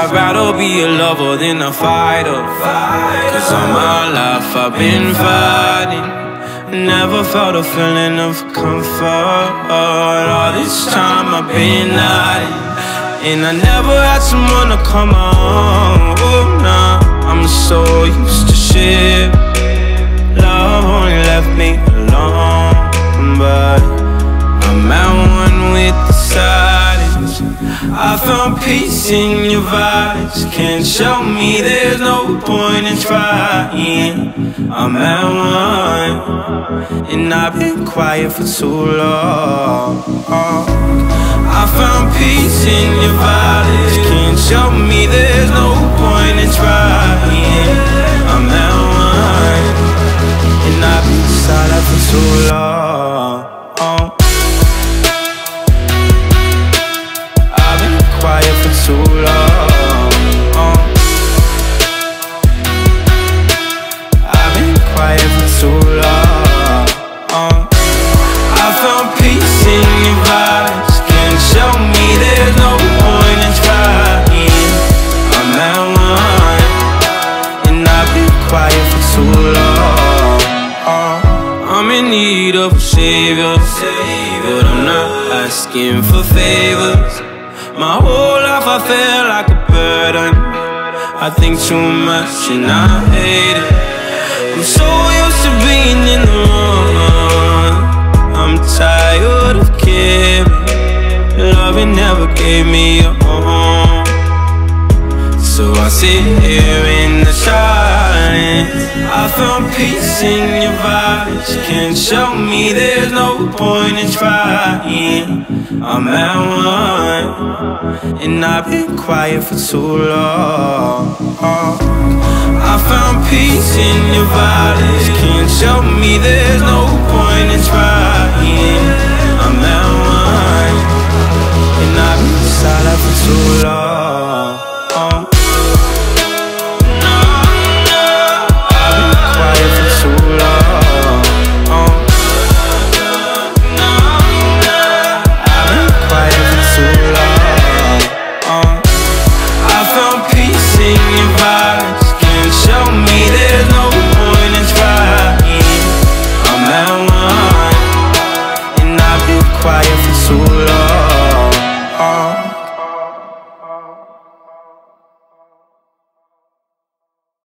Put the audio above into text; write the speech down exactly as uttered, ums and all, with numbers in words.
I'd rather be a lover than a fighter, cause all my life I've been fighting. Never felt a feeling of comfort. All this time I've been hiding, and I never had someone to come on. Oh, nah, I'm so used to shit. Love only left me alone, but I'm at one with the silence. I found peace in your vibes. Can't show me there's no point in trying. I'm at one, and I've been quiet for too long. I found peace in your vibes. Can't show me there's no point in trying. I'm at one, and I've been silent for too long. I've been quiet for too long. I've been quiet for too long. I found peace in your vibes. Can't show me there's no point in trying. I'm at one, and I've been quiet for too long. I'm in need of a savior, but I'm not asking for favors. My whole life I feel like a burden. I think too much and I hate it. I'm so used to being in the wrong. I'm tired of caring. Loving never gave me a home, so I sit here in the silence. I found peace in your vibes. Can't show me there's no point in trying. I'm at one, and I've been quiet for too long. I found peace in your vibes. Can't show me there's no point in trying.